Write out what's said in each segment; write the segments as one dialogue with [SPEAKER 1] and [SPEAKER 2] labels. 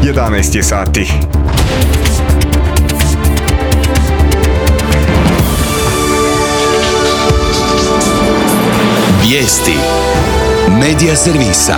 [SPEAKER 1] 11 je sati.
[SPEAKER 2] Vijesti Medija servisa.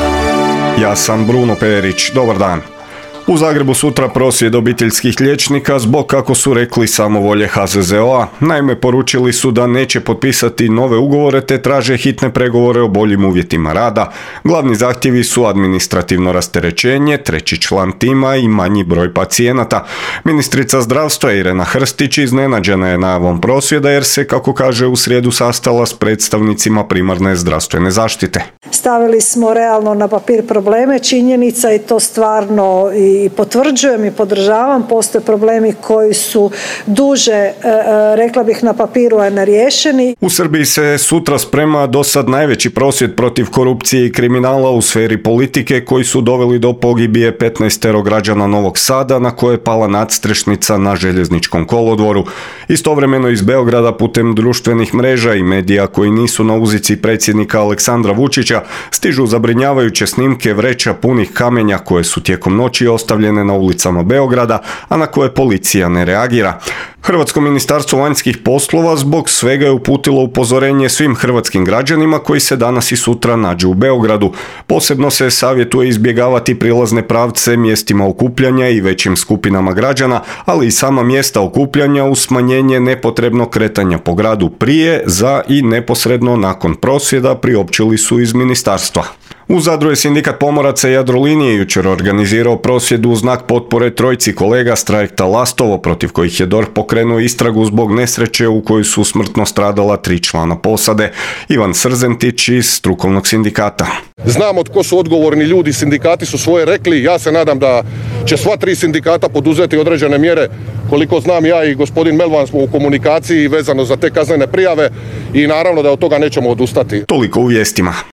[SPEAKER 1] Ja sam Bruno Perić. Dobar dan. U Zagrebu sutra prosvjed obiteljskih liječnika zbog, kako su rekli, samovolje HZZO-a. Naime, poručili su da neće potpisati nove ugovore te traže hitne pregovore o boljim uvjetima rada. Glavni zahtjevi su administrativno rasterećenje, treći član tima i manji broj pacijenata. Ministrica zdravstva Irena Hrstić iznenađena je najavom prosvjeda jer se, kako kaže, u srijedu sastala s predstavnicima primarne zdravstvene zaštite.
[SPEAKER 3] Stavili smo realno na papir probleme, činjenica i to stvarno i potvrđujem i podržavam. Postoje problemi koji su duže, rekla bih, na papiru, a neriješeni.
[SPEAKER 1] U Srbiji se sutra sprema dosad najveći prosvjed protiv korupcije i kriminala u sferi politike koji su doveli do pogibije 15 građana Novog Sada na koje je pala nadstrešnica na željezničkom kolodvoru. Istovremeno iz Beograda putem društvenih mreža i medija koji nisu na uzici predsjednika Aleksandra Vučića stižu zabrinjavajuće snimke vreća punih kamenja koje su tijekom noći ostavljene na ulicama Beograda, a na koje policija ne reagira. Hrvatsko ministarstvo vanjskih poslova zbog svega je uputilo upozorenje svim hrvatskim građanima koji se danas i sutra nađu u Beogradu. Posebno se savjetuje izbjegavati prilazne pravce mjestima okupljanja i većim skupinama građana, ali i sama mjesta okupljanja uz smanjenje nepotrebnog kretanja po gradu prije, za i neposredno nakon prosvjeda, priopćili su iz ministarstva. U Zadru je sindikat pomoraca Jadrolinije jučer organizirao prosvjed u znak potpore trojci kolega s trajekta Lastovo, protiv kojih je DORH pokrenuo istragu zbog nesreće u kojoj su smrtno stradala 3 člana posade. Ivan Srzentić iz strukovnog sindikata.
[SPEAKER 4] Znamo tko su odgovorni ljudi, sindikati su svoje rekli, ja se nadam da će sva 3 sindikata poduzeti određene mjere. Koliko znam, ja i gospodin Melvan smo u komunikaciji vezano za te kaznene prijave i naravno da od toga nećemo odustati.
[SPEAKER 1] Toliko u vijestima.